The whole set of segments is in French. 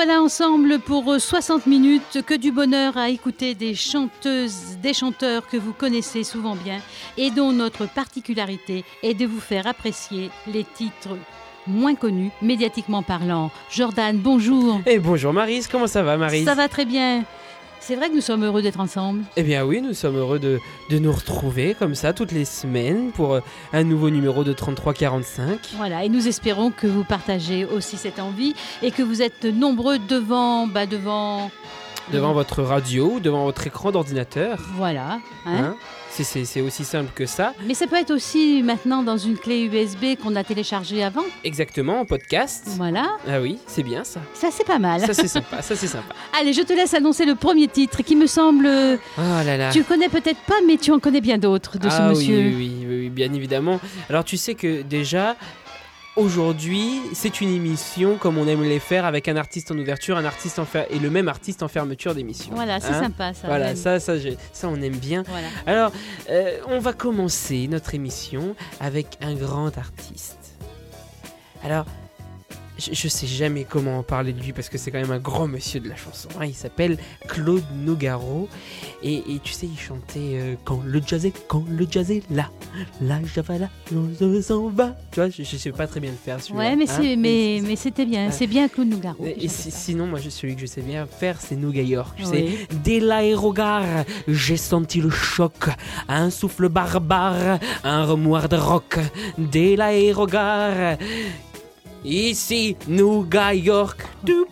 revoilà ensemble pour 60 minutes. Que du bonheur à écouter des chanteuses, des chanteurs que vous connaissez souvent bien et dont notre particularité est de vous faire apprécier les titres moins connus, médiatiquement parlant. Jordan, bonjour. Et bonjour Maryse, comment ça va Maryse ? Ça va très bien. C'est vrai que nous sommes heureux d'être ensemble. Eh bien oui, nous sommes heureux de nous retrouver comme ça toutes les semaines pour un nouveau numéro de 3345. Voilà, et nous espérons que vous partagez aussi cette envie et que vous êtes nombreux devant votre radio ou devant votre écran d'ordinateur. Voilà. C'est aussi simple que ça. Mais ça peut être aussi maintenant dans une clé USB qu'on a téléchargée avant. Exactement, en podcast. Voilà. Ah oui, c'est bien ça. Ça, c'est pas mal. Ça, c'est sympa. Allez, je te laisse annoncer le premier titre qui me semble... Oh là là. Tu connais peut-être pas, mais tu en connais bien d'autres de ce monsieur. Oui, bien évidemment. Alors, tu sais que déjà... Aujourd'hui, c'est une émission comme on aime les faire avec un artiste en ouverture, et le même artiste en fermeture d'émission. Voilà, c'est sympa ça. Voilà, ça on aime bien. Voilà. Alors, on va commencer notre émission avec un grand artiste. Alors, je sais jamais comment parler de lui parce que c'est quand même un grand monsieur de la chanson. Il s'appelle Claude Nougaro et tu sais, il chantait quand le jazz est là, Javala, on s'en va. Tu vois, je sais pas très bien le faire celui-là. Ouais, mais c'était bien. C'est bien Claude Nougaro. Et sinon, moi, celui que je sais bien faire, c'est Nouga York. Tu sais, dès l'aérogare, j'ai senti le choc, un souffle barbare, un remouard de rock. Dès l'aérogare. Ici, Nouga York.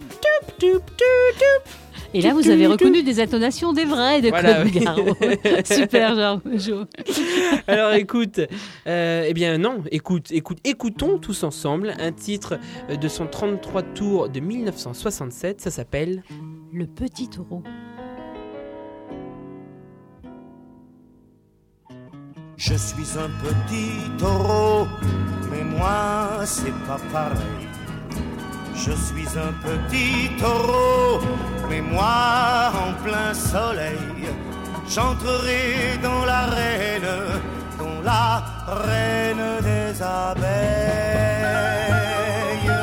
Et là, vous avez reconnu des intonations des vrais de Claude Nougaro. Super, Jo. Alors écoutons tous ensemble un titre de son 33 tours de 1967. Ça s'appelle Le Petit Taureau. Je suis un petit taureau, mais moi c'est pas pareil. Je suis un petit taureau, mais moi en plein soleil, j'entrerai dans l'arène des abeilles.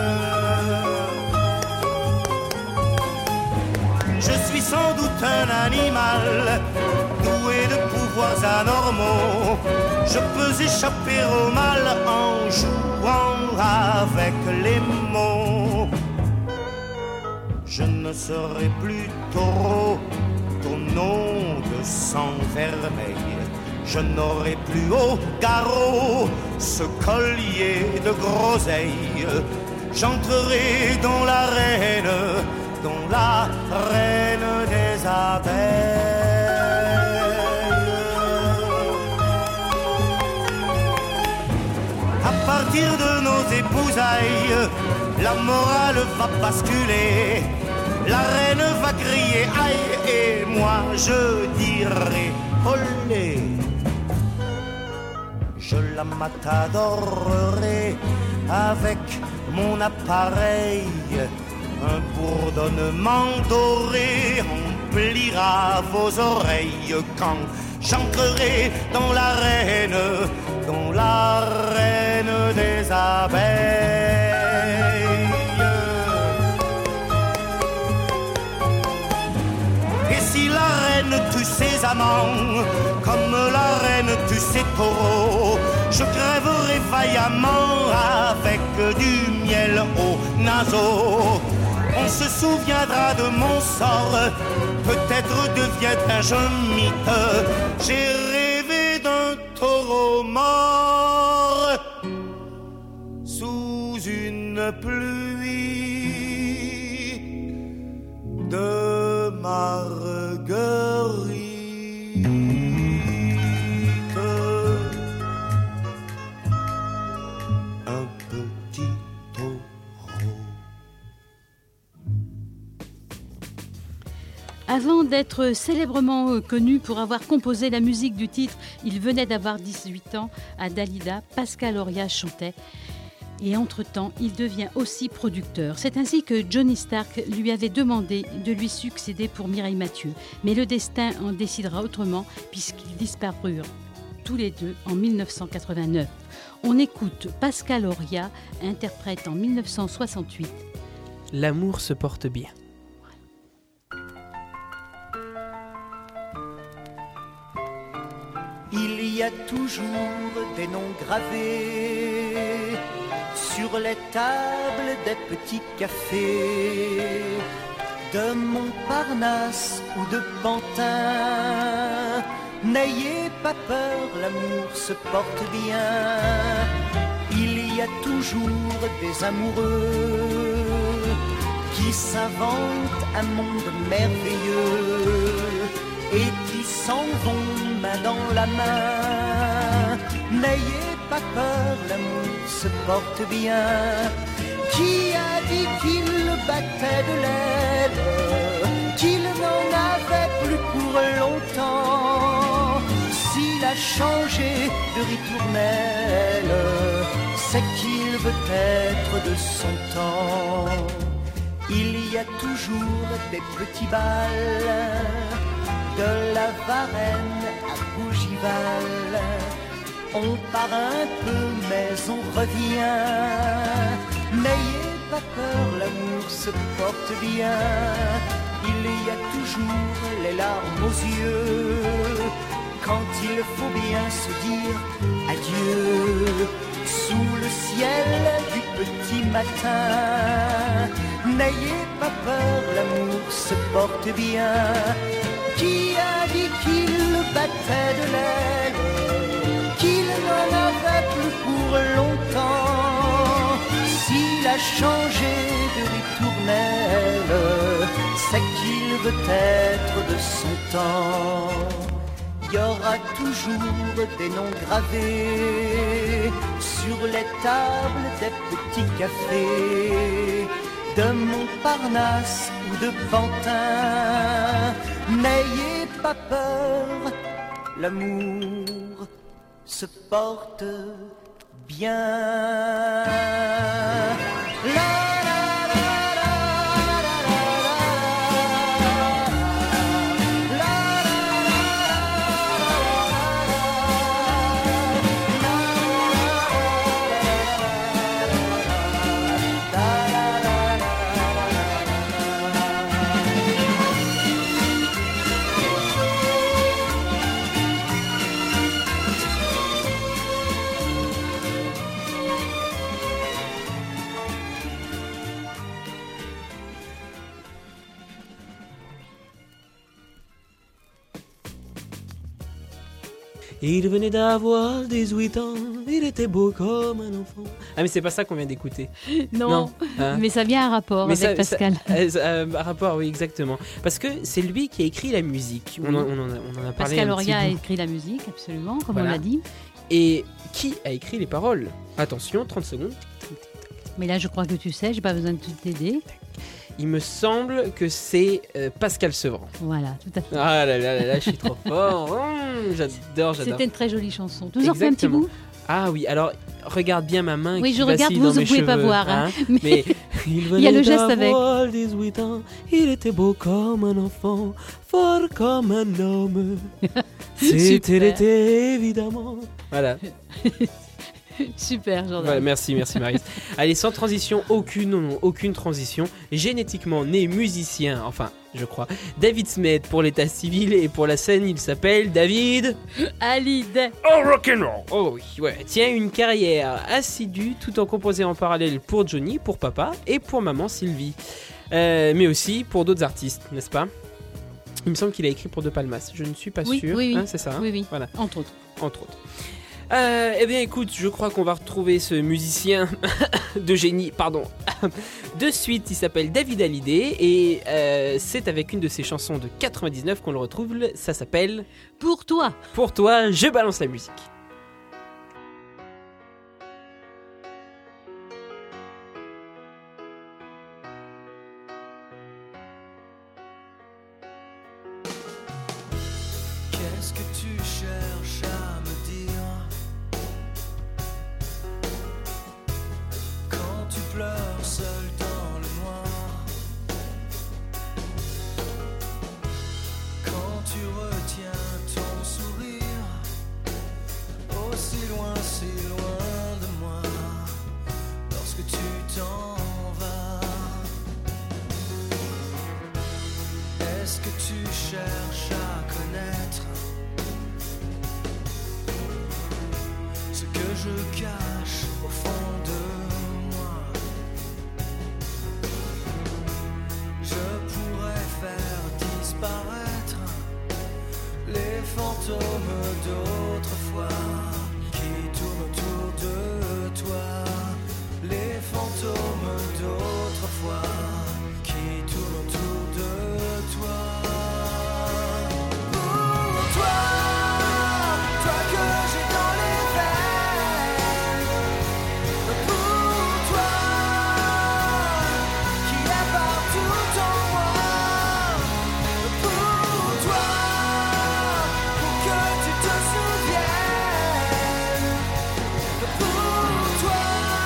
Je suis sans doute un animal doué de pouvoirs anormaux. Je peux échapper au mal en jouant avec les mots. Je ne serai plus taureau, ton nom de sang vermeil. Je n'aurai plus au garrot ce collier de groseille. J'entrerai dans l'arène des abeilles. À partir de nos épousailles, la morale va basculer. La reine va crier aïe et moi je dirai olé. Je la matadorerai avec mon appareil. Un bourdonnement doré remplira vos oreilles quand j'entrerai dans l'arène des abeilles. Et si la reine tue ses amants, comme la reine tue ses taureaux, je crèverai vaillamment avec du miel aux naseaux. On se souviendra de mon sort, peut-être deviendrai-je un mythe. J'ai rêvé d'un taureau mort sous une pluie de marguerite. Un petit taureau. Avant d'être célèbrement connu pour avoir composé la musique du titre, il venait d'avoir 18 ans, à Dalida, Pascal Auria chantait. Et entre-temps, il devient aussi producteur. C'est ainsi que Johnny Stark lui avait demandé de lui succéder pour Mireille Mathieu. Mais le destin en décidera autrement puisqu'ils disparurent tous les deux en 1989. On écoute Pascal Auria, interprète en 1968 L'amour se porte bien. Il y a toujours des noms gravés sur les tables des petits cafés de Montparnasse ou de Pantin. N'ayez pas peur, l'amour se porte bien. Il y a toujours des amoureux qui s'inventent un monde merveilleux et qui s'en vont main dans la main. N'ayez pas peur, l'amour se porte bien. Qui a dit qu'il battait de l'aile, qu'il n'en avait plus pour longtemps? S'il a changé de ritournelle, c'est qu'il veut être de son temps. Il y a toujours des petits bals, de la Varenne à Bougival. On part un peu mais on revient. N'ayez pas peur, l'amour se porte bien. Il y a toujours les larmes aux yeux quand il faut bien se dire adieu. Sous le ciel du petit matin, n'ayez pas peur, l'amour se porte bien. Qui a dit qu'il battait de l'aile, qu'il n'en avait plus pour longtemps? S'il a changé de ritournelle, c'est qu'il veut être de son temps. Il y aura toujours des noms gravés sur les tables des petits cafés de Montparnasse ou de Pantin. N'ayez pas peur, l'amour se porte bien. Il venait d'avoir 18 ans, il était beau comme un enfant. Ah mais c'est pas ça qu'on vient d'écouter. Non, Hein. mais ça vient à rapport avec Pascal. À rapport, oui, exactement. Parce que c'est lui qui a écrit la musique. On en a parlé Pascal un petit Auria a bout. écrit la musique, absolument, comme Voilà. on l'a dit. Et qui a écrit les paroles? Attention, 30 secondes. Mais là, je crois que tu sais, j'ai pas besoin de t'aider. Il me semble que c'est Pascal Sevran. Voilà, tout à fait. Ah là là là là, je suis trop fort. J'adore. C'était une très jolie chanson. Toujours fait un petit Exactement. bout. Ah oui, alors regarde bien ma main. Oui, qui je regarde, vacille vous dans ne mes pouvez pas cheveux, voir, hein. Mais il Il y a le venait geste avec. d'avoir 18 ans, il était beau comme un enfant, fort comme un homme. C'était Super. l'été, évidemment. Voilà. Super, Jordan. Voilà, merci Maryse. Allez, sans transition, aucune transition. Génétiquement né musicien, enfin, je crois. David Smet pour l'état civil et pour la scène, il s'appelle David Hallyday. Oh rock'n'roll. Oh oui, ouais. Tient une carrière assidue tout en composant en parallèle pour Johnny, pour papa et pour maman Sylvie. Mais aussi pour d'autres artistes, n'est-ce pas? Il me semble qu'il a écrit pour De Palmas, je ne suis pas Oui, sûr. oui, oui. Hein, c'est ça, hein? Oui. Voilà, Entre autres. entre autres. Eh bien écoute, je crois qu'on va retrouver ce musicien de génie, pardon, de suite. Il s'appelle David Hallyday et c'est avec une de ses chansons de 99 qu'on le retrouve. Ça s'appelle Pour toi. Pour toi, je balance la musique. Qu'est-ce que tu cherches à me dire quand tu pleures seul dans le noir, quand tu retiens ton sourire aussi loin de moi, lorsque tu t'en vas, Qu'est-ce que tu cherches à connaître? Ce que je cache au fond de moi. Je pourrais faire disparaître les fantômes d'autrefois qui tournent autour de toi. Les fantômes d'autrefois qui tournent autour de toi. Pour toi, toi que j'ai dans les veines. Pour toi, qui est partout en moi. Pour toi, pour que tu te souviennes. Pour toi.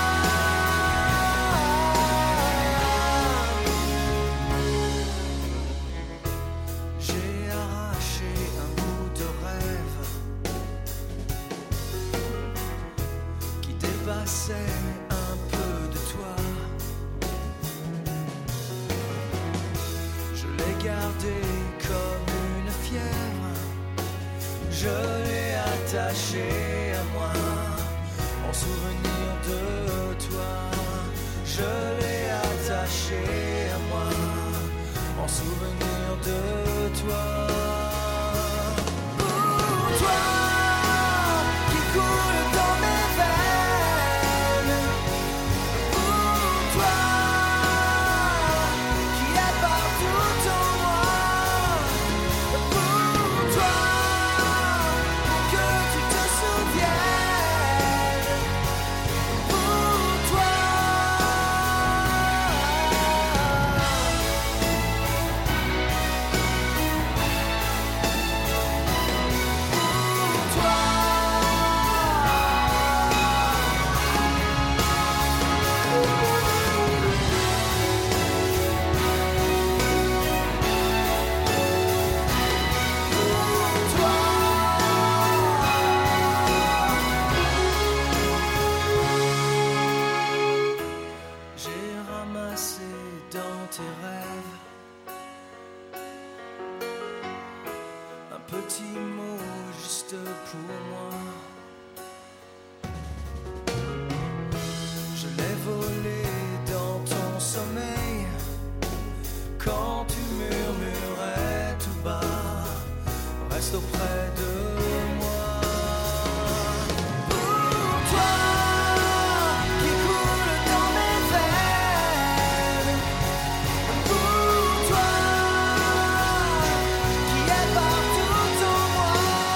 J'ai arraché un bout de rêve qui dépassait un peu de toi. Je l'ai gardé comme une fièvre. Je l'ai attaché à moi en souvenir de toi. Je l'ai attaché à moi en souvenir de toi. Pour toi, qui coule dans mes veines. Pour toi, qui est partout en moi. Pour toi, pour que tu te souviennes. Pour toi. J'ai ramassé dans tes rêves un petit mot juste pour moi. Je l'ai volé dans ton sommeil quand tu murmurais tout bas. Reste auprès de moi. Pour toi, qui coule dans mes veines. Pour toi, qui est partout en moi.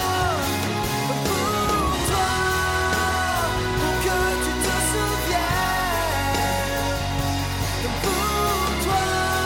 Pour toi, pour que tu te souviennes. Pour toi.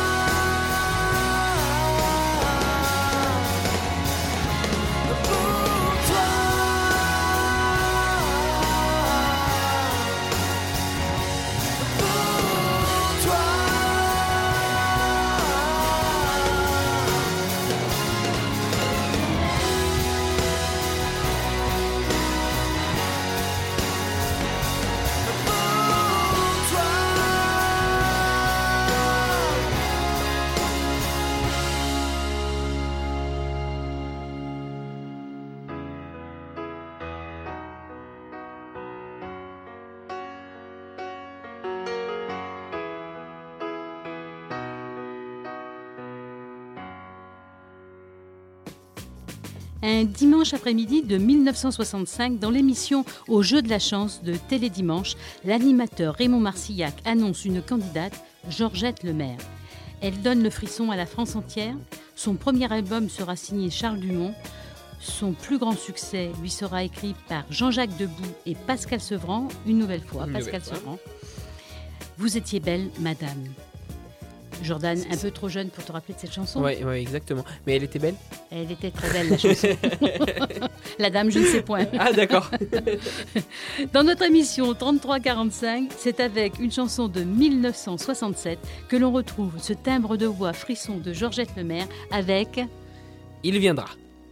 Un dimanche après-midi de 1965, dans l'émission Au jeu de la chance de Télédimanche, l'animateur Raymond Marcillac annonce une candidate, Georgette Lemaire. Elle donne le frisson à la France entière. Son premier album sera signé Charles Dumont. Son plus grand succès lui sera écrit par Jean-Jacques Debout et Pascal Sevran, une nouvelle fois. Sevran. Vous étiez belle, madame. Jordan, un peu trop jeune pour te rappeler de cette chanson. Oui, exactement. Mais elle était belle? Elle était très belle, la chanson. La dame, je ne sais point. Ah, d'accord. Dans notre émission 3345, c'est avec une chanson de 1967 que l'on retrouve ce timbre de voix frisson de Georgette Lemaire avec... Il viendra.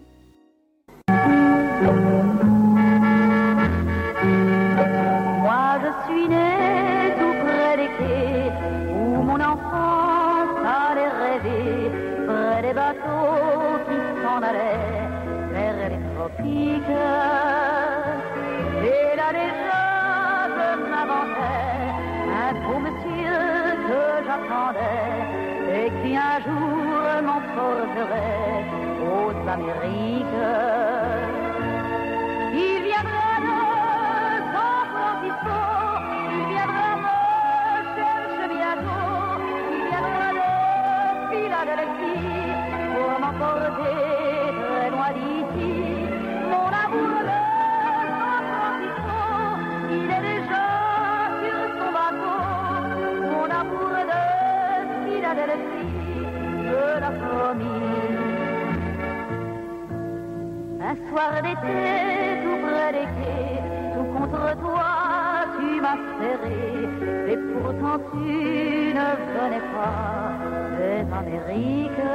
Moi, je suis née tout près des quais où mon enfance allait rêver, près les bateaux qui s'en allaient vers les tropiques. Et là déjà je m'inventais un beau monsieur que j'attendais et qui un jour m'emporterait aux Amériques. Il viendra de San Francisco, il viendra me chercher bientôt, il viendra de Philadelphie pour m'emporter très loin d'ici. Mon amour de San Francisco, il est déjà sur son bateau. Mon amour de Philadelphie, je l'ai promis. Un soir d'été, tout près des quais, tout contre toi, tu m'as serré, et pourtant tu ne venais pas des Amériques.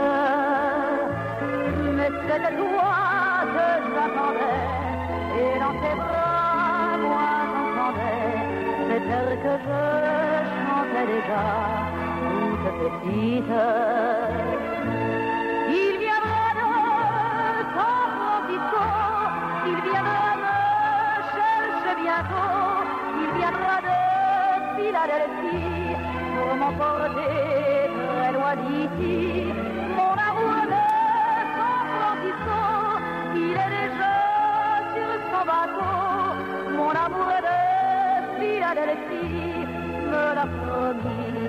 Mais c'était toi que j'attendais, et dans tes bras, moi j'entendais cet air que je chantais déjà, toute petite. Il viendra de San Francisco, il viendra me chercher bientôt, il viendra de Philadelphie pour m'emporter très loin d'ici. Mon amour de San Francisco, il est déjà sur son bateau. Mon amour de Philadelphie me l'a promis.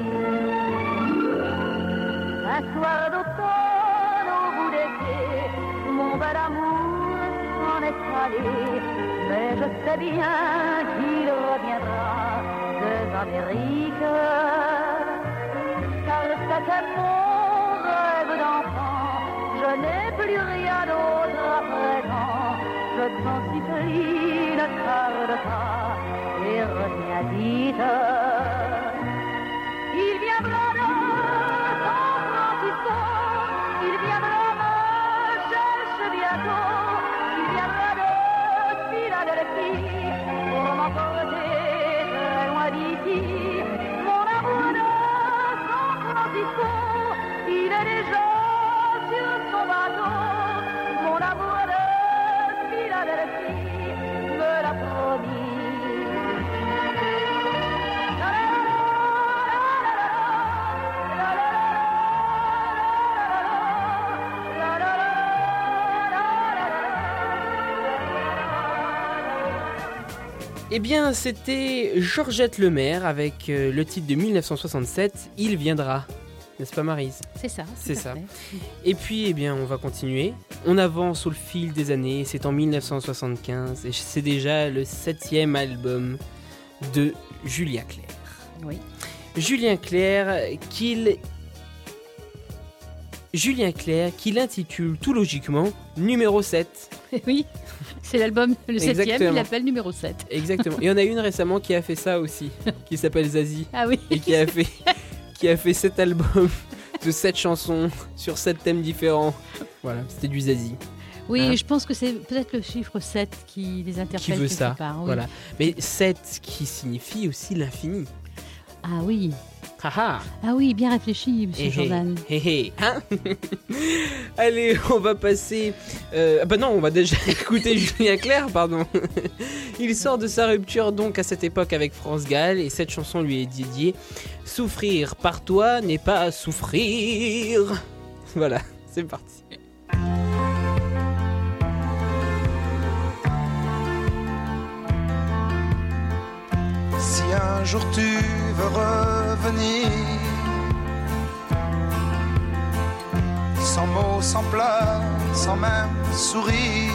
Un soir d'automne au bout des quais, mon bel amour s'en est allé, mais je sais bien qu'il reviendra des Amériques, car c'était mon rêve d'enfant, je n'ai plus rien d'autre à présent, je t'en supplie, ne tarde pas et reviens vite. Il viendra de San Francisco, il viendra me chercher bientôt, il viendra de Philadelphie pour m'emporter très loin d'ici. Mon amour de San Francisco, il est déjà sur son bateau. Mon amour de Philadelphie me l'a promis. Eh bien, c'était Georgette Lemaire avec le titre de 1967, Il viendra. N'est-ce pas, Maryse ? C'est ça. C'est ça. Fait. Et puis, eh bien, on va continuer. On avance au fil des années. C'est en 1975 et c'est déjà le 7e album de Julien Clerc. Oui. Julien Clerc, qu'il intitule tout logiquement numéro 7. Oui, c'est l'album, le 7e, Exactement. il l'appelle numéro 7. Exactement. Il y en a une récemment qui a fait ça aussi, qui s'appelle Zazie, Ah oui. et qui a fait 7 albums de 7 chansons sur 7 thèmes différents. Voilà, c'était du Zazie. Oui, Hein? je pense que c'est peut-être le chiffre 7 qui les interpelle Qui veut quelque ça, part, oui. voilà. Mais 7 qui signifie aussi l'infini. Ah oui. Haha. Ah oui, bien réfléchi, monsieur Jordan. Hein. Allez, on va passer... on va déjà écouter Julien Clerc, pardon. Il sort de sa rupture donc à cette époque avec France Gall et cette chanson lui est dédiée. Souffrir par toi n'est pas souffrir. Voilà, c'est parti. Si un jour tu veux revenir, sans mots, sans pleurs, sans même sourire,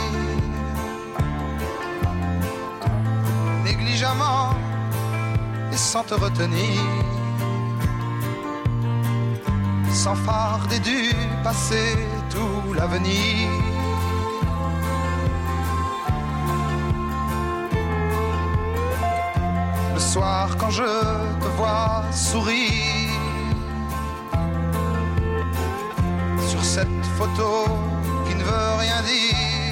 négligemment et sans te retenir, sans farder du passé tout l'avenir. Le soir quand je te vois sourire sur cette photo qui ne veut rien dire,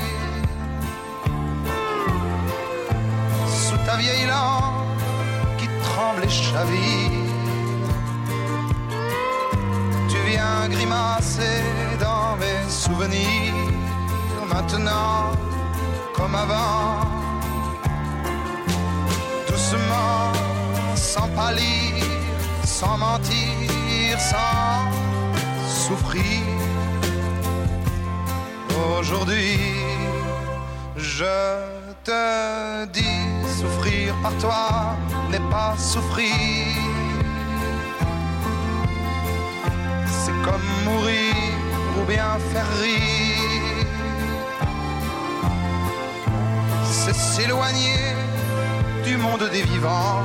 sous ta vieille lampe qui tremble et chavire, tu viens grimacer dans souvenir maintenant comme avant, doucement, sans pâlir, sans mentir, sans souffrir. Aujourd'hui, je te dis, souffrir par toi n'est pas souffrir. C'est comme mourir ou bien faire rire. C'est s'éloigner du monde des vivants.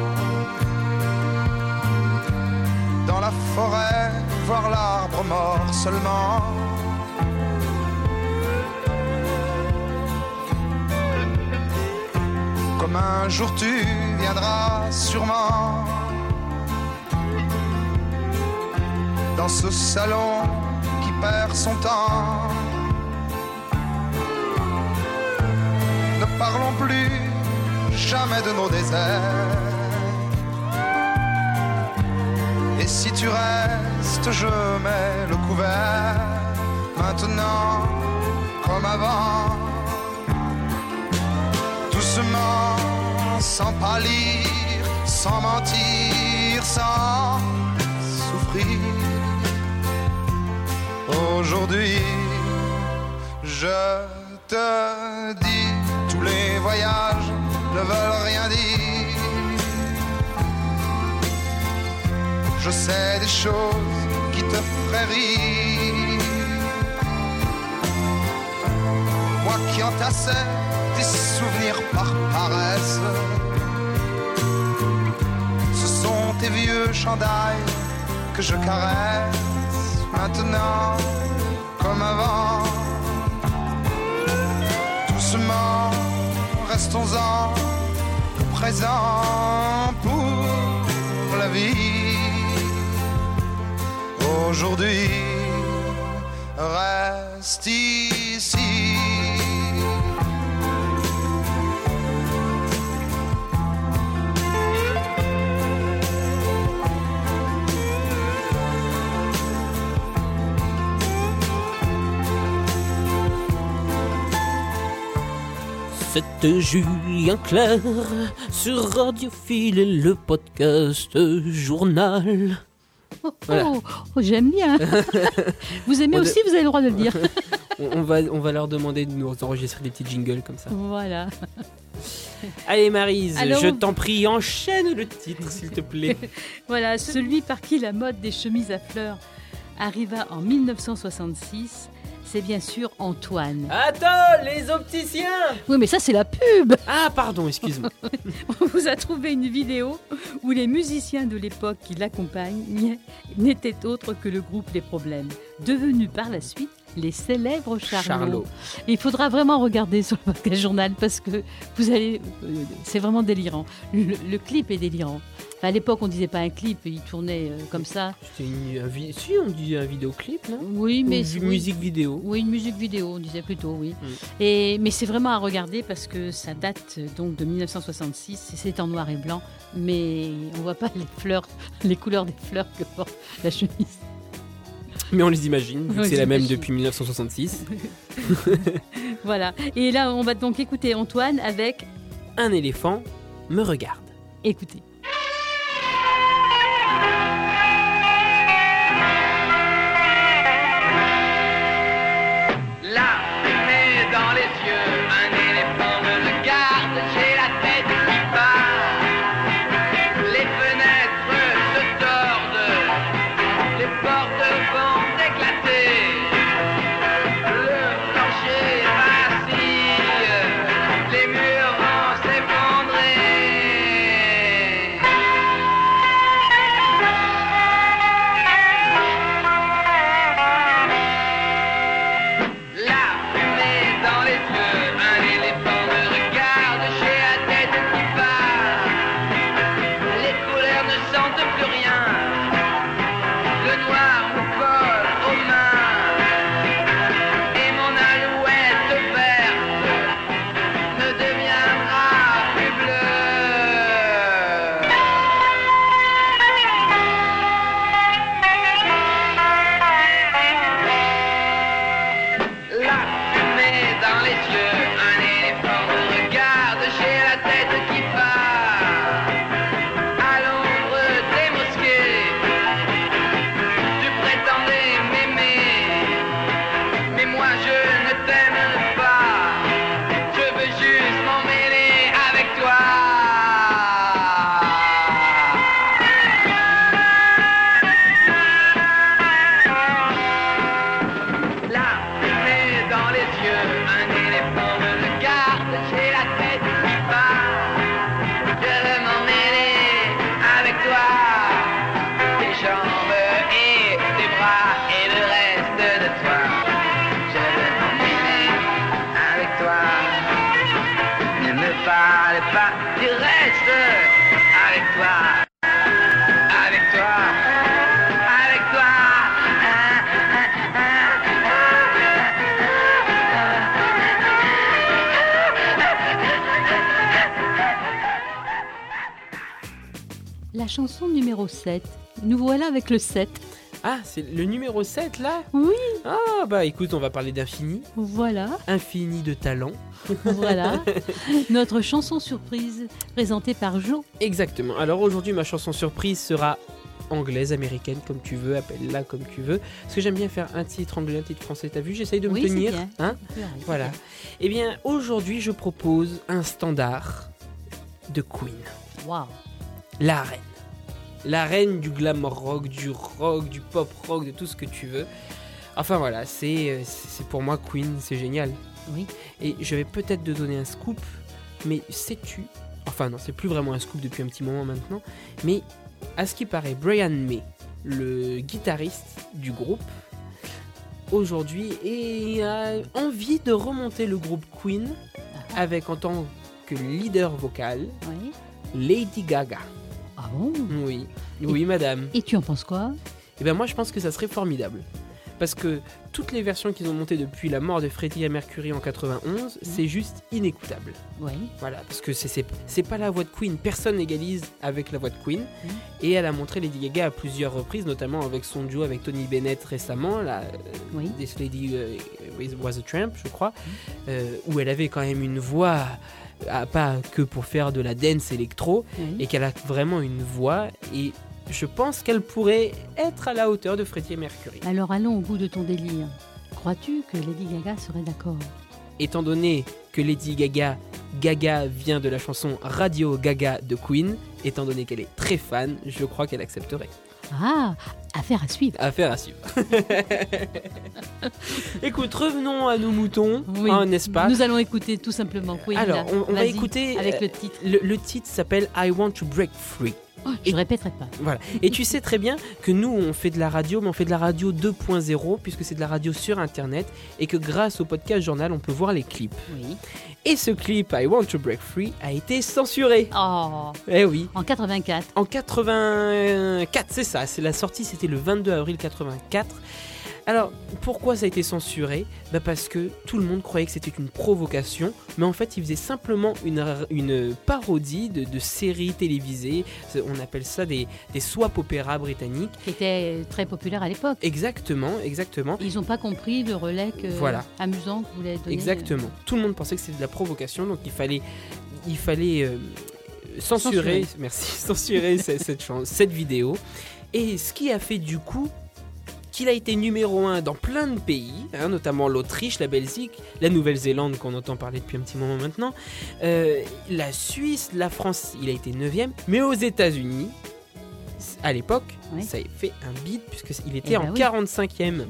Dans la forêt, voir l'arbre mort seulement. Comme un jour tu viendras sûrement dans ce salon qui perd son temps. Ne parlons plus jamais de nos déserts. Et si tu restes, je mets le couvert. Maintenant, comme avant, doucement, sans pâlir, sans mentir, sans souffrir. Aujourd'hui, je te dis, tous les voyages ne veulent rien dire. Je sais des choses qui te feraient rire. Moi qui entassais des souvenirs par paresse, ce sont tes vieux chandails que je caresse. Maintenant, comme avant, doucement, restons-en présent pour la vie. Aujourd'hui, reste ici. C'était Julien Clerc sur Radiophile et le podcast journal. Voilà. J'aime bien. Vous aimez aussi, vous avez le droit de le dire. On va leur demander de nous enregistrer des petits jingles comme ça. Voilà. Allez Maryse, Alors, je t'en prie, enchaîne le titre s'il te plaît. Voilà, celui par qui la mode des chemises à fleurs arriva en 1966, c'est bien sûr Antoine. Attends, les opticiens. Oui, mais ça, c'est la pub. Ah pardon, excuse-moi. On vous a trouvé une vidéo où les musiciens de l'époque qui l'accompagnent n'étaient autres que le groupe Les Problèmes, devenu par la suite les célèbres Charlots. Et il faudra vraiment regarder sur le podcast journal parce que vous allez, c'est vraiment délirant. Le clip est délirant. Enfin, à l'époque, on disait pas un clip, il tournait comme ça. C'était si, on disait un vidéoclip, non? Oui, mais une musique vidéo. Oui, une musique vidéo, on disait plutôt, oui. Mais c'est vraiment à regarder parce que ça date donc de 1966, c'est en noir et blanc, mais on voit pas les couleurs des fleurs que porte la chemise. Mais on les imagine, vu que Oui, c'est la même j'imagine. depuis 1966. Voilà. Et là, on va donc écouter Antoine avec Un éléphant me regarde. Écoutez. La fumée dans les yeux, un éléphant me regarde, j'ai la tête qui part. Les fenêtres se tordent, les portes vont éclater. Le plancher vacille, les murs vont s'effondrer. chanson numéro 7. Nous voilà avec le 7. Ah, c'est le numéro 7 là? Oui. Ah bah écoute, on va parler d'infini. Voilà, Infini de talent. voilà. Notre chanson surprise présentée par Jo. Exactement. Alors aujourd'hui, ma chanson surprise sera anglaise, américaine, comme tu veux, appelle-la comme tu veux. Parce que j'aime bien faire un titre anglais, un titre français. T'as vu, j'essaye de me Oui, c'est tenir. bien. Hein? Voilà. Eh bien, aujourd'hui, je propose un standard de Queen. Waouh. La reine. La reine du glam rock, du pop rock, de tout ce que tu veux. Enfin voilà, c'est pour moi Queen, c'est génial. Oui. Et je vais peut-être te donner un scoop, mais sais-tu... Enfin non, c'est plus vraiment un scoop depuis un petit moment maintenant, mais à ce qui paraît, Brian May, le guitariste du groupe, aujourd'hui a envie de remonter le groupe Queen avec en tant que leader vocal Oui. Lady Gaga. Ah bon? Oui, oui madame. Et tu en penses quoi? Et ben moi je pense que ça serait formidable. Parce que toutes les versions qu'ils ont montées depuis la mort de Freddie Mercury en 91, c'est juste inécoutable. Oui. Voilà, parce que c'est pas la voix de Queen, personne n'égalise avec la voix de Queen. Et elle a montré Lady Gaga à plusieurs reprises, notamment avec son duo avec Tony Bennett récemment, Oui. This Lady Was a Tramp, je crois, où elle avait quand même une voix, pas que pour faire de la dance électro, et qu'elle a vraiment une voix, et je pense qu'elle pourrait être à la hauteur de Freddie Mercury. Alors allons au bout de ton délire. Crois-tu que Lady Gaga serait d'accord? Étant donné que Lady Gaga vient de la chanson Radio Gaga de Queen, étant donné qu'elle est très fan, je crois qu'elle accepterait. Ah, affaire à suivre. Affaire à suivre. Écoute, revenons à nos moutons, Oui. hein, n'est-ce pas? Nous allons écouter tout simplement Queen. Alors, on va Vas-y, écouter avec le titre. Le titre s'appelle I Want to Break Free. Oh, je répéterai pas. Voilà. Et tu sais très bien que nous, on fait de la radio, mais on fait de la radio 2.0, puisque c'est de la radio sur Internet, et que grâce au podcast journal, on peut voir les clips. Oui. Et ce clip, I Want to Break Free, a été censuré. Oh, Eh oui. en 84. En 84, c'est ça. C'est la sortie, c'était le 22 avril 84. Alors, pourquoi ça a été censuré? Parce que tout le monde croyait que c'était une provocation, mais en fait, il faisait simplement une parodie de séries télévisées. On appelle ça des soap opéras britanniques. Qui était très populaire à l'époque. Exactement, exactement. Ils n'ont pas compris le relais Voilà. amusant que voulait donner. Exactement. Tout le monde pensait que c'était de la provocation, donc il fallait censurer. Merci, censurer cette vidéo. Et ce qui a fait du coup qu'il a été numéro 1 dans plein de pays, hein, notamment l'Autriche, la Belgique, la Nouvelle-Zélande qu'on entend parler depuis un petit moment maintenant, la Suisse, la France, il a été 9e, mais aux États-Unis, à l'époque, Ouais. ça a fait un beat puisqu'il était en oui. 45e.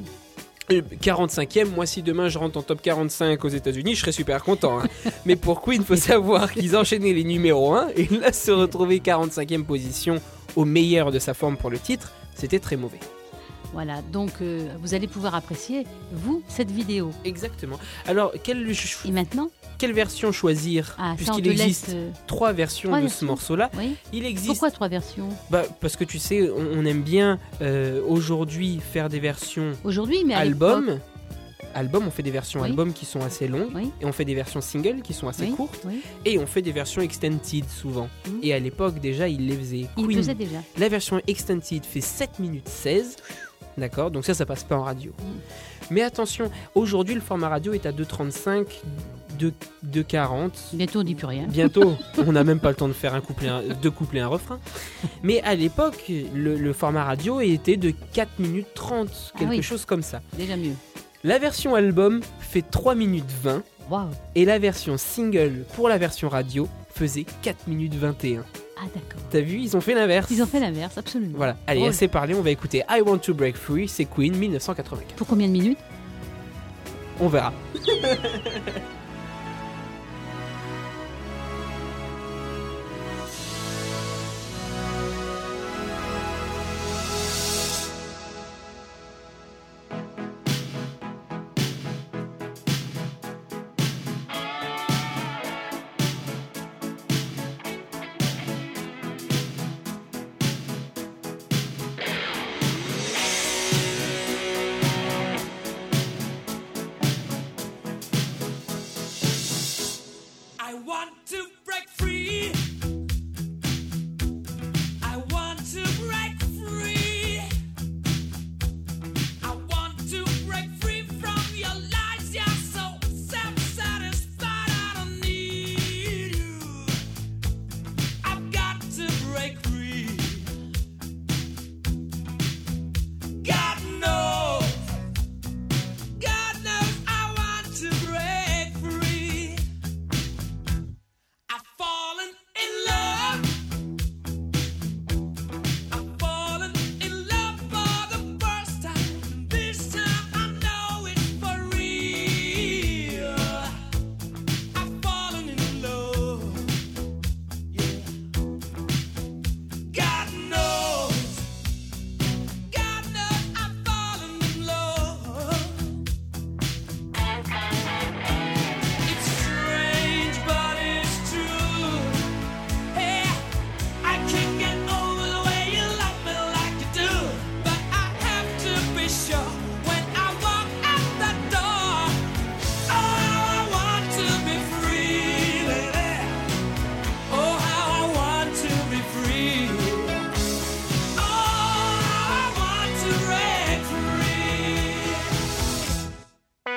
45e, moi si demain je rentre en top 45 aux États-Unis, je serais super content. Hein. Mais pour Queen, il faut savoir qu'ils enchaînaient les numéros 1 et là se retrouver 45e position au meilleur de sa forme pour le titre, c'était très mauvais. Voilà, donc vous allez pouvoir apprécier, vous, cette vidéo. Exactement. Alors, Et maintenant? quelle version choisir? Ah, ça, on Puisqu'il te existe laisse... 3 versions de ce morceau-là. Oui. Il existe... Pourquoi 3 versions? Parce que tu sais, on aime bien aujourd'hui faire des versions Aujourd'hui, mais à album. l'époque- Album, on fait des versions Oui. album qui sont assez longues. Oui. Et on fait des versions single qui sont assez Oui. courtes. Oui. Et on fait des versions extended souvent. Mhm. Et à l'époque, déjà, il les faisait. Il Queen, faisait déjà. la version extended fait 7 minutes 16. D'accord? Donc ça passe pas en radio. Mais attention, aujourd'hui, le format radio est à 2,35, 2,40. Bientôt, on dit plus rien. Bientôt, on n'a même pas le temps de faire deux couplets, un refrain. Mais à l'époque, le format radio était de 4 minutes 30, quelque oui. chose comme ça. Déjà mieux. La version album fait 3 minutes 20 Waouh. et la version single pour la version radio faisait 4 minutes 21. Ah, d'accord. T'as vu, ils ont fait l'inverse. Ils ont fait l'inverse, absolument. Voilà, allez, Drôle. assez parlé, on va écouter I Want to Break Free, c'est Queen, 1984. Pour combien de minutes? On verra.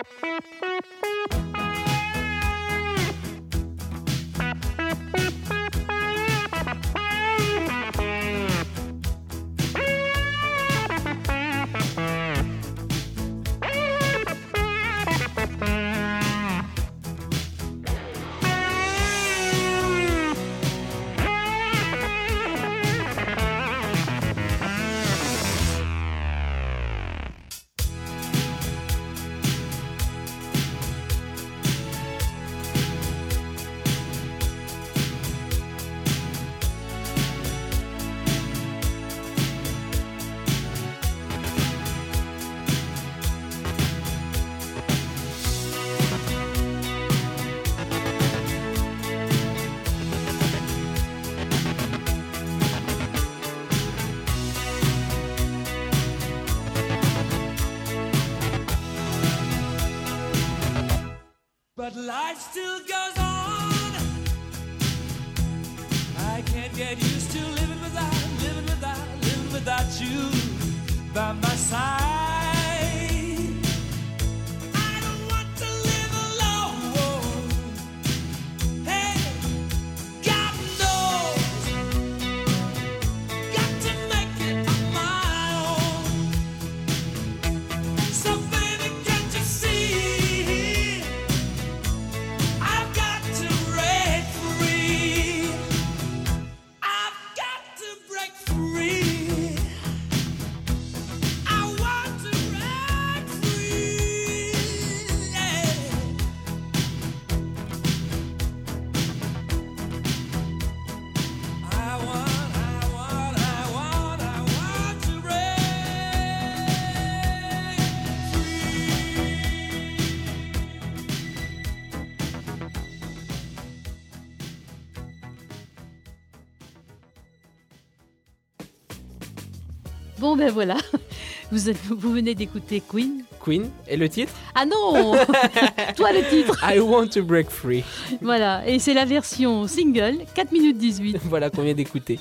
But life still goes on. I can't get used to living without you by my side. I don't want to live alone. Hey, God knows, got to make it on my own. So baby, can't you see? I've got to break free. I've got to break free. I want to break free. Yeah. I want to break Bon ben voilà, vous venez d'écouter Queen. Queen, et le titre? Ah non Toi le titre. I Want to Break Free. Voilà, et c'est la version single, 4 minutes 18. Voilà qu'on vient d'écouter.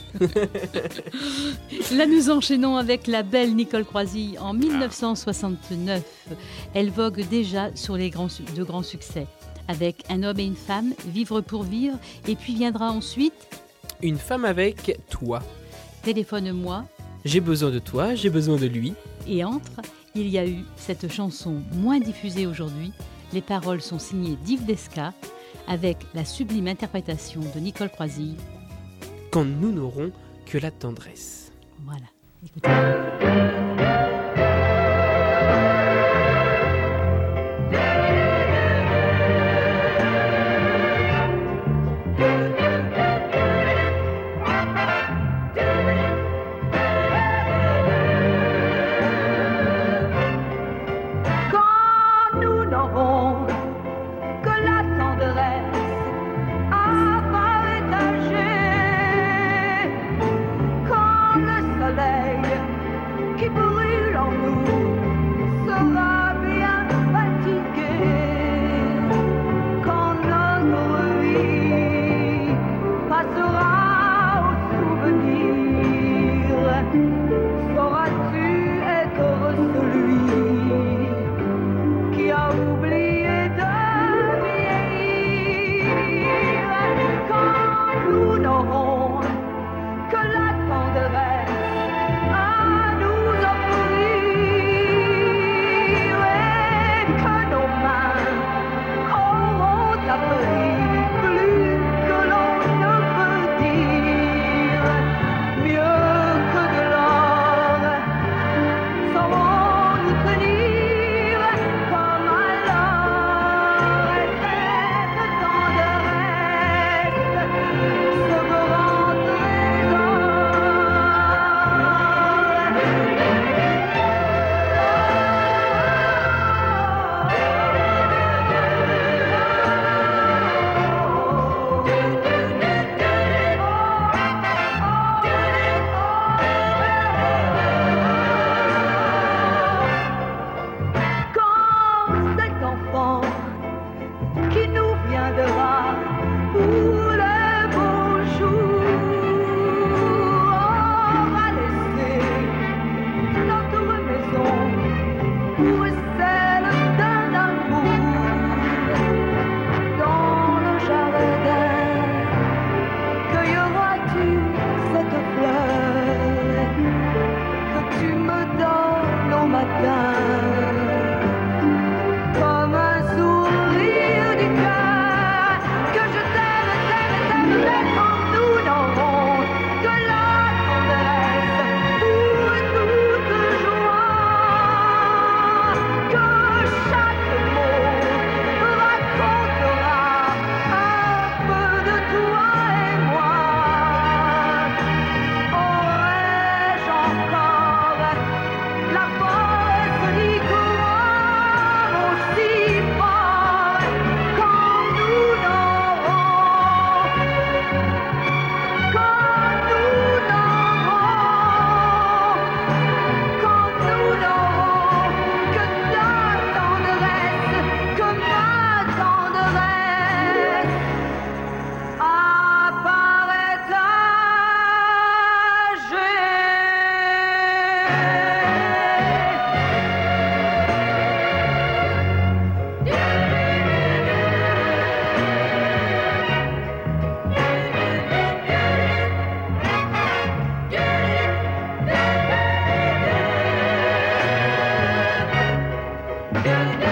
Là nous enchaînons avec la belle Nicole Croisille en 1969. Elle vogue déjà sur de grands succès. Avec Un homme et une femme, Vivre pour vivre, et puis viendra ensuite Une femme avec toi. Téléphone-moi. J'ai besoin de toi, j'ai besoin de lui. Et entre, il y a eu cette chanson moins diffusée aujourd'hui. Les paroles sont signées d'Yves Desca avec la sublime interprétation de Nicole Croisille. Quand nous n'aurons que la tendresse. Voilà, écoutez. Quand nous n'aurons que la tendresse à partager, quand le soleil qui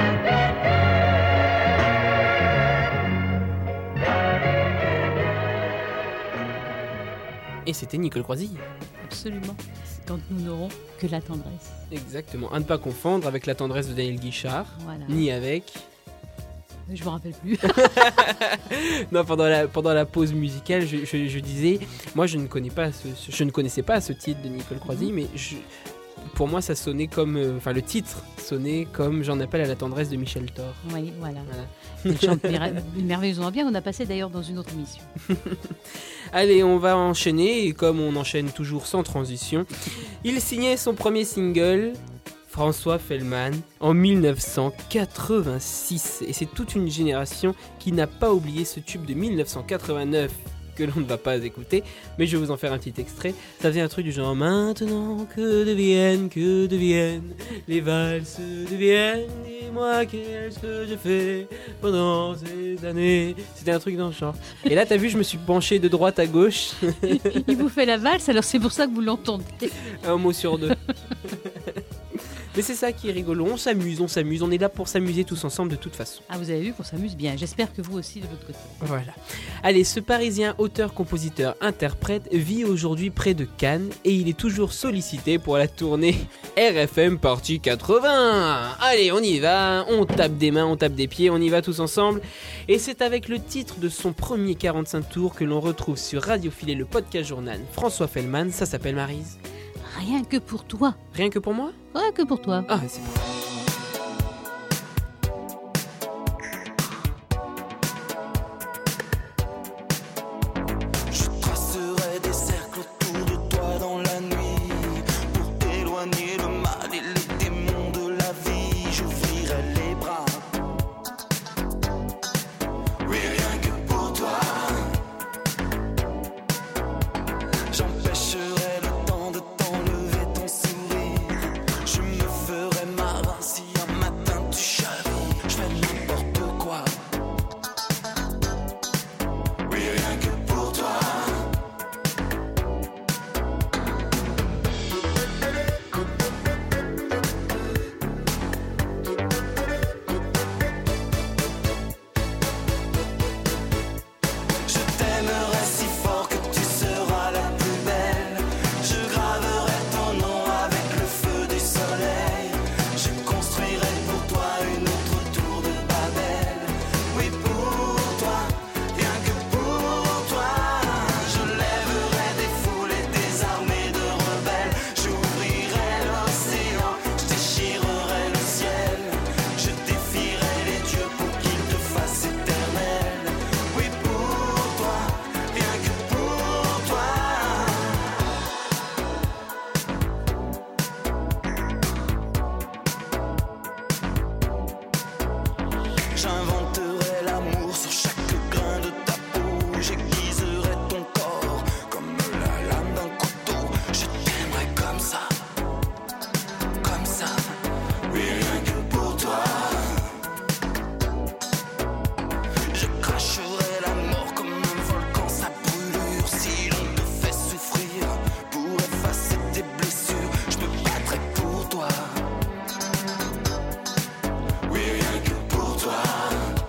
Et c'était Nicole Croisille. Absolument. Quand nous n'aurons que la tendresse. Exactement. À ne pas confondre avec la tendresse de Daniel Guichard, Voilà. ni avec... Je me rappelle plus. Non, pendant la pause musicale, je disais, moi je ne connaissais pas ce titre de Nicole Croisille, mais pour moi ça sonnait comme, le titre sonnait comme J'en appelle à la tendresse de Michel Thor. Oui, voilà. Elle chante merveilleusement bien. On a passé d'ailleurs dans une autre émission. Allez, on va enchaîner, et comme on enchaîne toujours sans transition, il signait son premier single, François Fellman, en 1986. Et c'est toute une génération qui n'a pas oublié ce tube de 1989 que l'on ne va pas écouter, mais je vais vous en faire un petit extrait. Ça faisait un truc du genre: maintenant que deviennent les valses de Vienne, dis-moi qu'est-ce que je fais pendant ces années. C'était un truc dans le genre. Et là, t'as vu, je me suis penché de droite à gauche. Il vous fait la valse, alors c'est pour ça que vous l'entendez. Un mot sur deux. Mais c'est ça qui est rigolo, on s'amuse, on est là pour s'amuser tous ensemble de toute façon. Ah, vous avez vu qu'on s'amuse bien, j'espère que vous aussi de l'autre côté. Voilà. Allez, ce Parisien auteur, compositeur, interprète vit aujourd'hui près de Cannes et il est toujours sollicité pour la tournée RFM Party 80. Allez, on y va, on tape des mains, on tape des pieds, on y va tous ensemble. Et c'est avec le titre de son premier 45 tours que l'on retrouve sur Radio Filet, le podcast journal François Fellman. Ça s'appelle Maryse. Rien que pour toi. Rien que pour moi ? Rien que pour toi. Ah, c'est bon. Je tracerai des cercles autour de toi dans la nuit pour t'éloigner le mal et les démons de la vie. J'ouvrirai les bras. Oui, rien que pour toi. J'empêcherai le temps de t'enlever ton sourire. Je me ferai marin si un matin tu chavis. Je fais n'importe quoi. Oui, rien que pour toi. Je t'aimerai si fort que tu seras la plus belle. Je graverai ton nom avec le feu du soleil. Je construirai pour toi une autre tour de Babel. Oui, pour toi, rien que pour toi. Je lèverai des foules et des armées de rebelles. J'ouvrirai l'océan, je déchirerai le ciel. Je défierai les dieux pour qu'ils te fassent éternel. Oui, pour toi, rien que pour toi. J'inventerai l'amour sur chaque grain de ta peau. J'aiguiserai ton corps comme la lame d'un couteau. Je t'aimerai comme ça. Oui, rien que pour toi. Je cracherai la mort comme un volcan, sa brûlure. Si l'on te fait souffrir pour effacer tes blessures, je me battrai pour toi. Oui, rien que pour toi.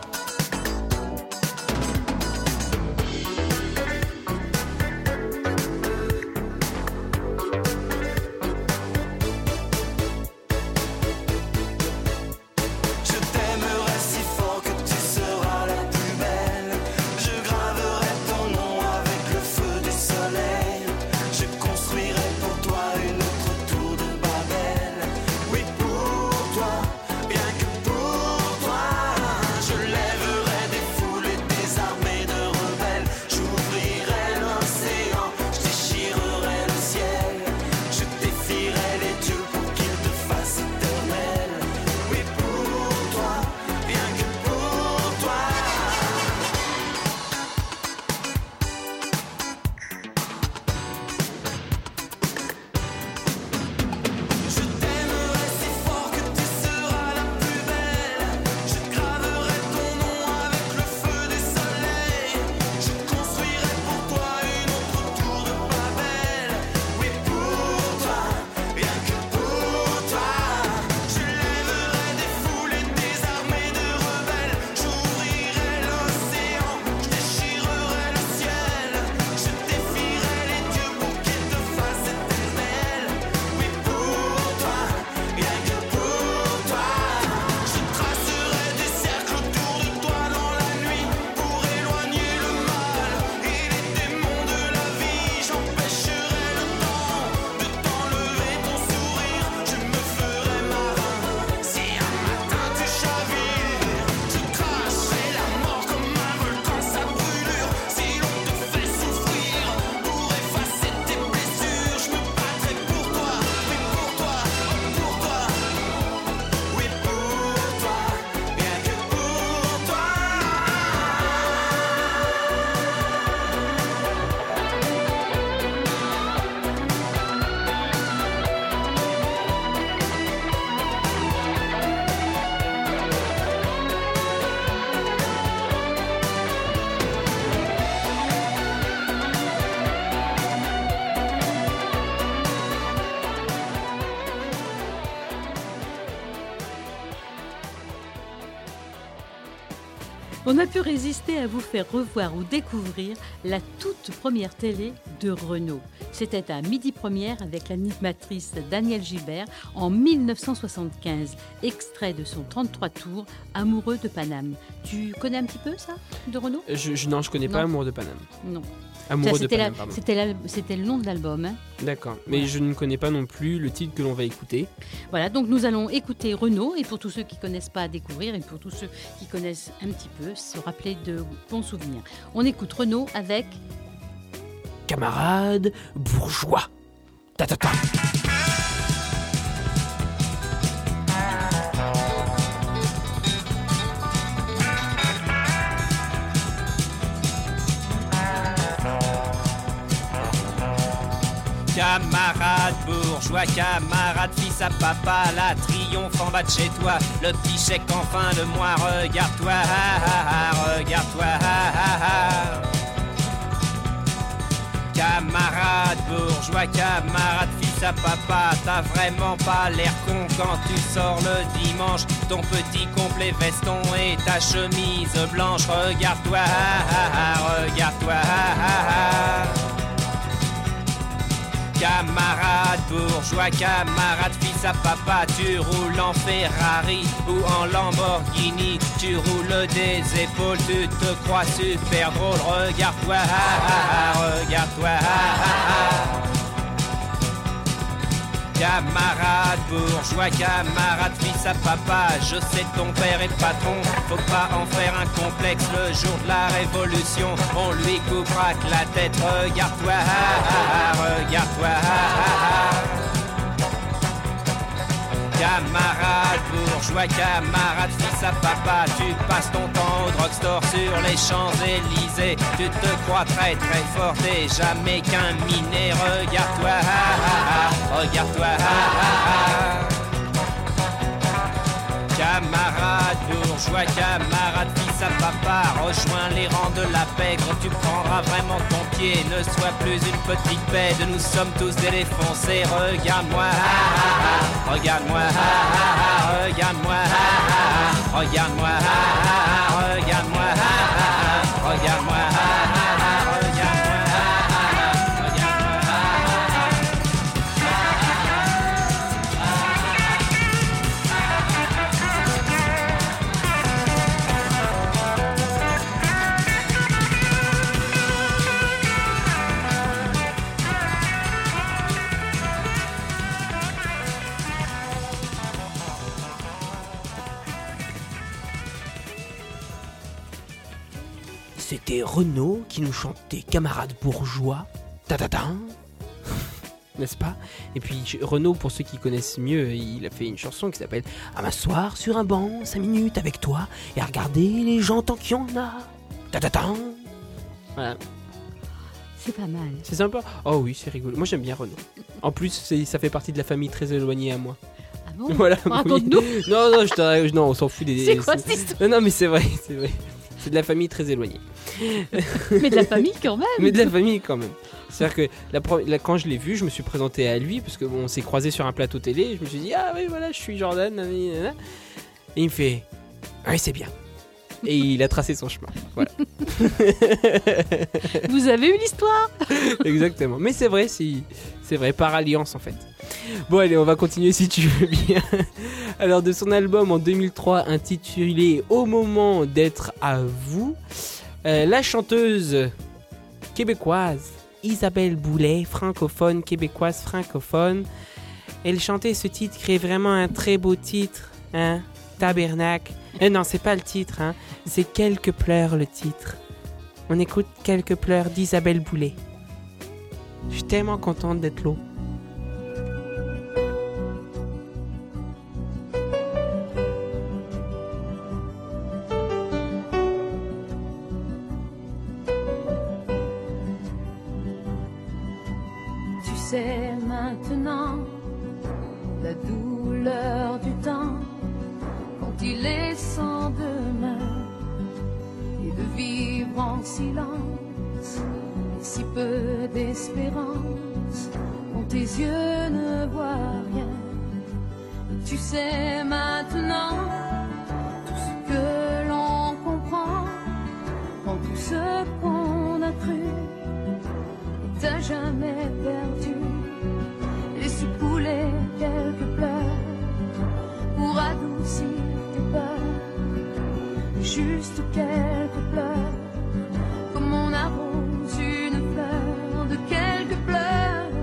On a pu résister à vous faire revoir ou découvrir la toute première télé de Renaud. C'était à Midi Première avec l'animatrice Danielle Gilbert en 1975, extrait de son 33 tours Amoureux de Paname. Tu connais un petit peu ça de Renaud ? Non, je connais pas Non. Amoureux de Paname. Non. Amoureux Ça, de Paname, pardon. c'était le nom de l'album. Hein. D'accord, mais Ouais. je ne connais pas non plus le titre que l'on va écouter. Voilà, donc nous allons écouter Renaud, et pour tous ceux qui ne connaissent pas, à découvrir, et pour tous ceux qui connaissent un petit peu, se rappeler de bons souvenirs. On écoute Renaud avec... Camarade bourgeois. Ta ta ta. Camarade bourgeois, camarade fils à papa, la triomphe en bas de chez toi, le petit chèque en fin de mois, regarde-toi, regarde-toi. Camarade bourgeois, camarade fils à papa, t'as vraiment pas l'air con quand tu sors le dimanche, ton petit complet veston et ta chemise blanche, regarde-toi, regarde-toi. Camarade bourgeois, camarade fils à papa, tu roules en Ferrari ou en Lamborghini, tu roules des épaules, tu te crois super drôle, regarde-toi, regarde-toi. Camarade bourgeois, camarade fils à papa, je sais ton père est patron, faut pas en faire un complexe, le jour de la révolution, on lui coupera que la tête, regarde-toi, regarde-toi. Camarade bourgeois, camarade fils à papa, tu passes ton temps au drugstore sur les Champs-Élysées, tu te crois très très fort, t'es jamais qu'un minet, regarde-toi, regarde-toi. Camarade bourgeois, camarade fils à papa, rejoins les rangs de la pègre, tu prendras vraiment ton pied, ne sois plus une petite bête, nous sommes tous des défoncés, regarde-moi, regarde-moi, regarde-moi, regarde-moi, regarde-moi, regarde-moi, regarde-moi. C'était Renaud qui nous chantait Camarade bourgeois. Ta ta ta. N'est-ce pas? Et puis Renaud, pour ceux qui connaissent mieux, il a fait une chanson qui s'appelle À m'asseoir sur un banc 5 minutes avec toi et à regarder les gens tant qu'il y en a. Ta ta ta. Voilà. C'est pas mal. C'est sympa. Oh oui, c'est rigolo. Moi j'aime bien Renaud. En plus, ça fait partie de la famille très éloignée à moi. Ah bon? Voilà. Raconte-nous. Oui. Non, non, on s'en fout des. C'est quoi cette histoire? Non, mais c'est vrai, c'est vrai. C'est de la famille très éloignée. Mais de la famille quand même. Mais de la famille quand même. C'est-à-dire que quand je l'ai vu, je me suis présenté à lui parce qu'on s'est croisés sur un plateau télé. Et je me suis dit, ah oui, voilà, je suis Jordan. Nanana. Et il me fait, oui, c'est bien. Et il a tracé son chemin. Voilà. Vous avez eu l'histoire? Exactement. Mais c'est vrai, c'est vrai, par alliance en fait. Bon, allez, on va continuer si tu veux bien. Alors, de son album en 2003 intitulé Au moment d'être à vous, la chanteuse québécoise Isabelle Boulay, francophone, québécoise francophone, elle chantait ce titre qui est vraiment un très beau titre, hein, Tabernacle. Non, c'est pas le titre, hein, c'est Quelques pleurs le titre. On écoute Quelques pleurs d'Isabelle Boulay. Je suis tellement contente d'être là. Tu sais maintenant la douleur du temps quand il est sans demain et de vivre en silence et si peu d'espérance quand tes yeux ne voient rien. Et tu sais maintenant tout ce que l'on comprend juste quelques pleurs, comme on arrose une fleur de quelques pleurs.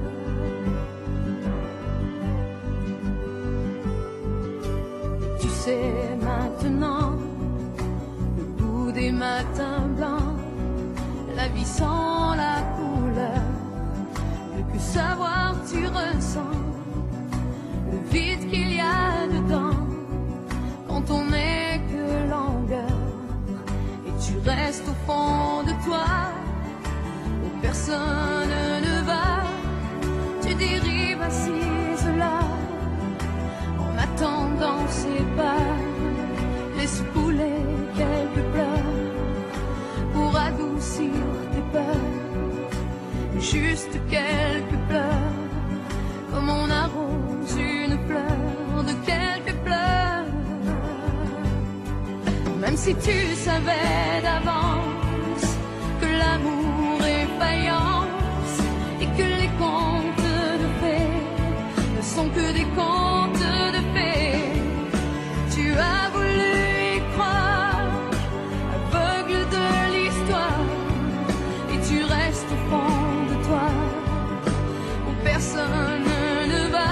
Tu sais maintenant, le goût des matins blancs, la vie sans la couleur, que savoir tu ressens, le vide qu'il y a dedans, quand on n'est que langueur, et tu restes au fond de toi, où personne ne va, tu dérives assise là, en attendant ses pas, laisse couler quelques pleurs, pour adoucir tes peurs, juste quelques pleurs, comme on arrose une fleur de quelques pleurs. Même si tu savais d'avance que l'amour est faïence et que les contes de fées ne sont que des contes de fées, tu as voulu y croire, aveugle de l'histoire, et tu restes au fond de toi, où personne ne va.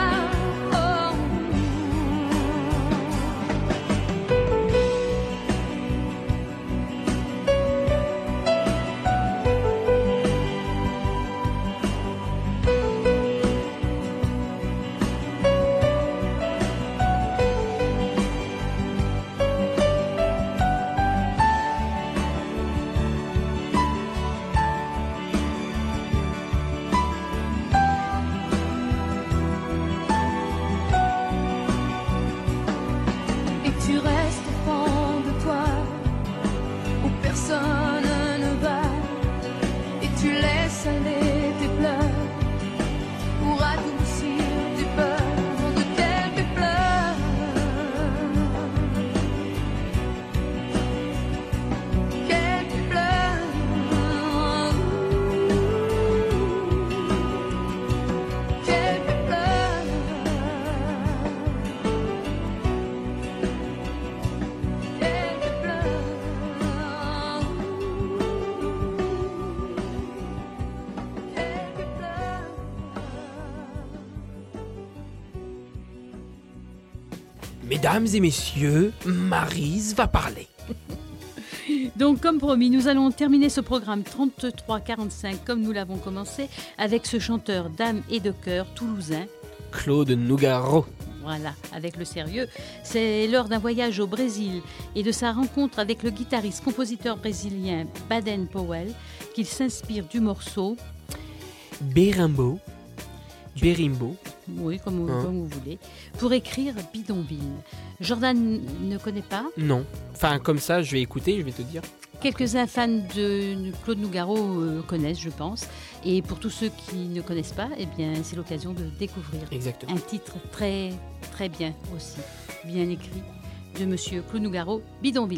Mesdames et messieurs, Maryse va parler. Donc, comme promis, nous allons terminer ce programme 33-45 comme nous l'avons commencé avec ce chanteur d'âme et de cœur toulousain, Claude Nougaro. Voilà, avec le sérieux. C'est lors d'un voyage au Brésil et de sa rencontre avec le guitariste-compositeur brésilien Baden Powell qu'il s'inspire du morceau Berimbo. Oui, comme vous voulez, pour écrire Bidonville. Jordan ne connaît pas. Non. Enfin, comme ça, je vais écouter, je vais te dire. Quelques-uns fans de Claude Nougaro connaissent, je pense. Et pour tous ceux qui ne connaissent pas, eh bien, c'est l'occasion de découvrir Exactement. un titre très, très bien aussi, bien écrit, de monsieur Claude Nougaro, Bidonville.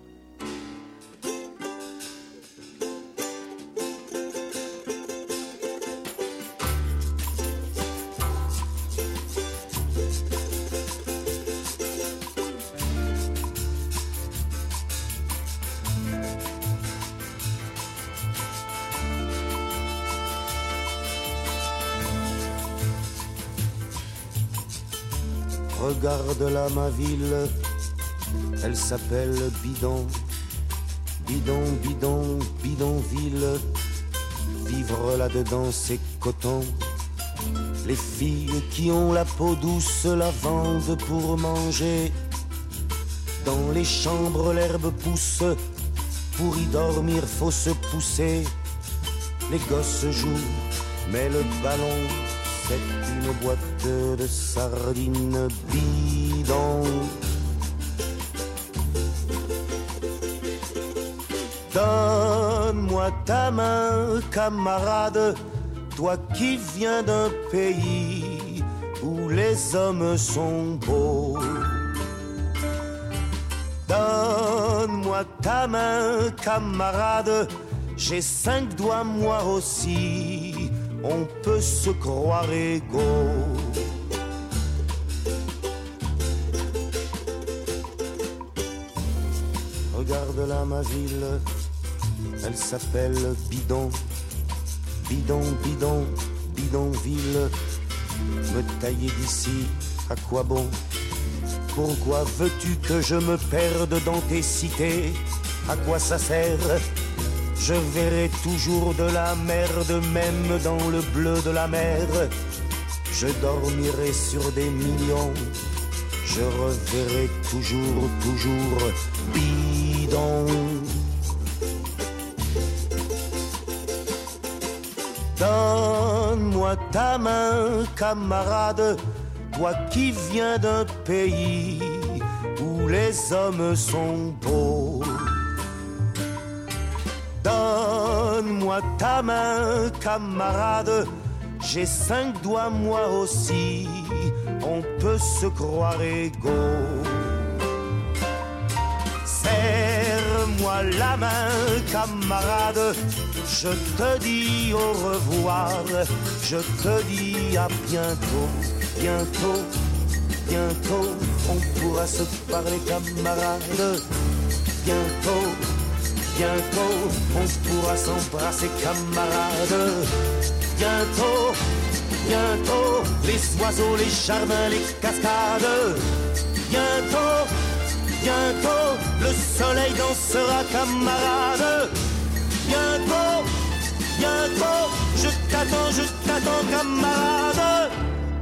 Regarde là ma ville, elle s'appelle Bidon. Bidon, bidon, bidonville. Vivre là-dedans c'est coton. Les filles qui ont la peau douce la vendent pour manger. Dans les chambres l'herbe pousse, pour y dormir faut se pousser. Les gosses jouent, mais le ballon c'est une boîte de sardines bidon. Donne-moi ta main, camarade, toi qui viens d'un pays où les hommes sont beaux. Donne-moi ta main, camarade, j'ai 5 doigts moi aussi. On peut se croire égaux. Regarde-la ma ville, elle s'appelle Bidon. Bidon, bidon, bidonville. Me tailler d'ici, à quoi bon? Pourquoi veux-tu que je me perde dans tes cités? À quoi ça sert? Je verrai toujours de la merde, même dans le bleu de la mer. Je dormirai sur des millions, je reverrai toujours, toujours bidon. Donne-moi ta main, camarade, toi qui viens d'un pays où les hommes sont beaux. Donne-moi ta main, camarade, j'ai 5 doigts moi aussi, on peut se croire égaux. Serre-moi la main, camarade, je te dis au revoir, je te dis à bientôt, bientôt, bientôt, on pourra se parler, camarade, bientôt. Bientôt, on pourra s'embrasser, camarades. Bientôt, bientôt, les oiseaux, les jardins, les cascades. Bientôt, bientôt, le soleil dansera, camarades. Bientôt, bientôt, je t'attends, camarades.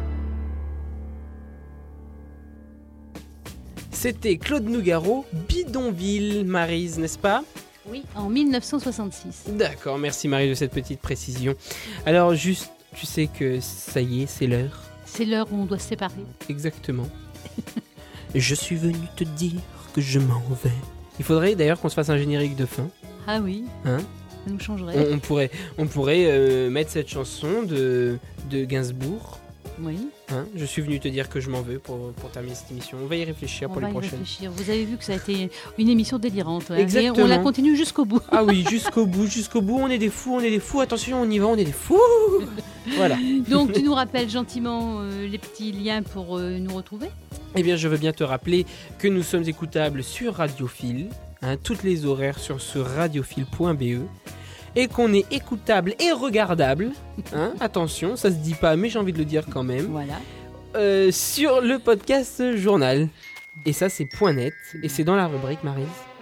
C'était Claude Nougaro, Bidonville, Maryse, n'est-ce pas? Oui, en 1966. D'accord, merci Maryse de cette petite précision. Alors juste, tu sais que ça y est, c'est l'heure. C'est l'heure où on doit se séparer. Exactement. Je suis venu te dire que je m'en vais. Il faudrait d'ailleurs qu'on se fasse un générique de fin. Ah oui, Hein? ça nous changerait. On pourrait mettre cette chanson de Gainsbourg. Oui, Hein, je suis venu te dire que je m'en veux pour terminer cette émission. On va y réfléchir on pour va les y prochaines. réfléchir. Vous avez vu que ça a été une émission délirante. Ouais. Exactement. Et on la continue jusqu'au bout. Ah oui, jusqu'au bout, on est des fous, attention, on y va, on est des fous. Voilà. Donc tu nous rappelles gentiment les petits liens pour nous retrouver. Eh bien, je veux bien te rappeler que nous sommes écoutables sur Radiophile, hein, toutes les horaires sur ce radiophile.be, et qu'on est écoutable et regardable, hein, attention, ça se dit pas, mais j'ai envie de le dire quand même, Voilà. sur le podcast Journal. Et ça, c'est .net, et c'est dans la rubrique, Maryse.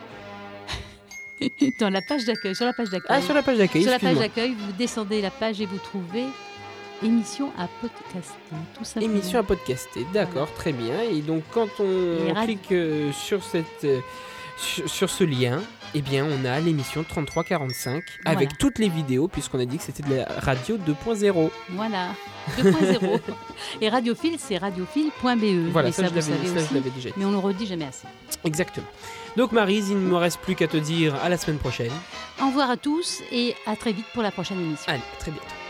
Dans la page d'accueil, sur la page d'accueil. Ah, sur la page d'accueil, Sur la page excuse-moi. d'accueil, vous descendez la page et vous trouvez émission à podcaster, tout simplement. Émission à podcaster, d'accord, très bien. Et donc quand on Et clique sur sur ce lien, eh bien on a l'émission 3345 avec Voilà. toutes les vidéos, puisqu'on a dit que c'était de la radio 2.0. Voilà, 2.0. Et Radiophile, c'est radiophile.be. Voilà, Et ça, je vous l'avais savez ça, je aussi, l'avais déjà dit. mais on le redit jamais assez. Exactement. Donc Maryse, il ne me reste plus qu'à te dire à la semaine prochaine. Au revoir à tous et à très vite pour la prochaine émission. Allez, à très bientôt.